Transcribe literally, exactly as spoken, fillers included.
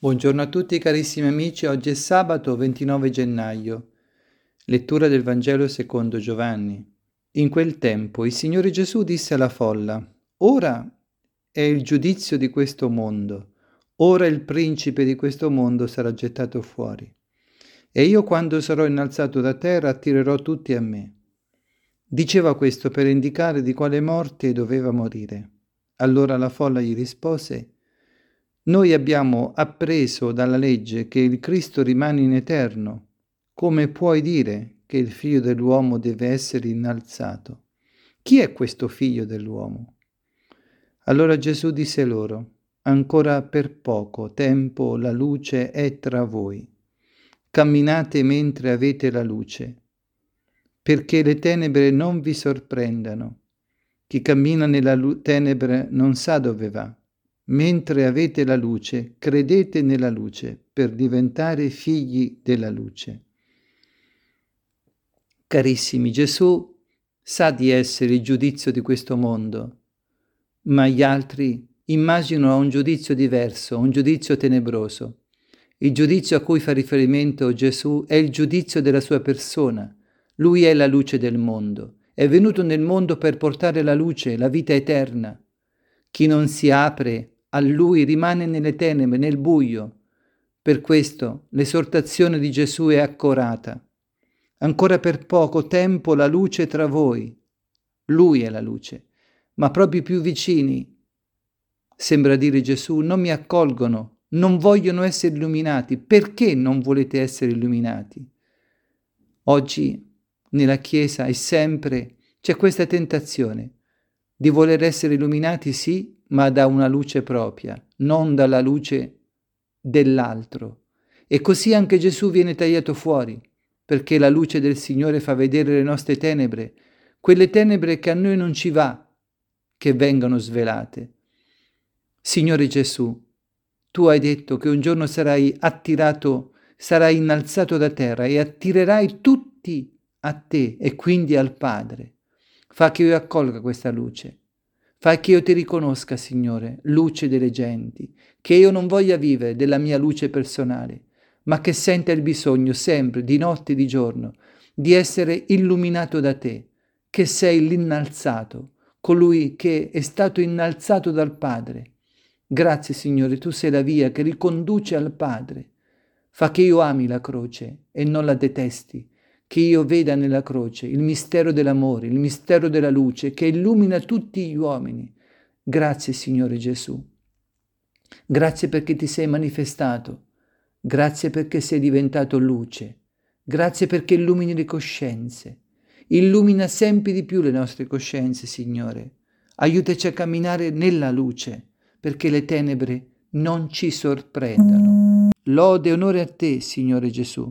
Buongiorno a tutti carissimi amici, oggi è sabato ventinove gennaio. Lettura del Vangelo secondo Giovanni. In quel tempo il Signore Gesù disse alla folla: Ora è il giudizio di questo mondo, ora il principe di questo mondo sarà gettato fuori. E io quando sarò innalzato da terra attirerò tutti a me. Diceva questo per indicare di quale morte doveva morire. Allora la folla gli rispose: Noi abbiamo appreso dalla legge che il Cristo rimane in eterno. Come puoi dire che il Figlio dell'uomo deve essere innalzato? Chi è questo Figlio dell'uomo? Allora Gesù disse loro: Ancora per poco tempo la luce è tra voi. Camminate mentre avete la luce, perché le tenebre non vi sorprendano. Chi cammina nella lu- tenebre non sa dove va. Mentre avete la luce, credete nella luce per diventare figli della luce. Carissimi, Gesù sa di essere il giudizio di questo mondo, ma gli altri immaginano un giudizio diverso, un giudizio tenebroso. Il giudizio a cui fa riferimento Gesù è il giudizio della sua persona. Lui è la luce del mondo. È venuto nel mondo per portare la luce, la vita eterna. Chi non si apre a Lui rimane nelle tenebre, nel buio. Per questo l'esortazione di Gesù è accorata. Ancora per poco tempo la luce tra voi. Lui è la luce. Ma proprio più vicini, sembra dire Gesù, non mi accolgono, non vogliono essere illuminati. Perché non volete essere illuminati? Oggi nella Chiesa e sempre c'è questa tentazione di voler essere illuminati, sì, ma da una luce propria, non dalla luce dell'altro. E così anche Gesù viene tagliato fuori, perché la luce del Signore fa vedere le nostre tenebre, quelle tenebre che a noi non ci va che vengano svelate. Signore Gesù, tu hai detto che un giorno sarai attirato, sarai innalzato da terra e attirerai tutti a te e quindi al Padre. Fa che io accolga questa luce. Fa che io ti riconosca, Signore, luce delle genti, che io non voglia vivere della mia luce personale, ma che senta il bisogno sempre, di notte e di giorno, di essere illuminato da te, che sei l'innalzato, colui che è stato innalzato dal Padre. Grazie, Signore, tu sei la via che riconduce al Padre. Fa che io ami la croce e non la detesti, che io veda nella croce il mistero dell'amore, il mistero della luce che illumina tutti gli uomini. Grazie, Signore Gesù. Grazie perché ti sei manifestato. Grazie perché sei diventato luce. Grazie perché illumini le coscienze. Illumina sempre di più le nostre coscienze, Signore. Aiutaci a camminare nella luce, perché le tenebre non ci sorprendano. Lode e onore a te, Signore Gesù.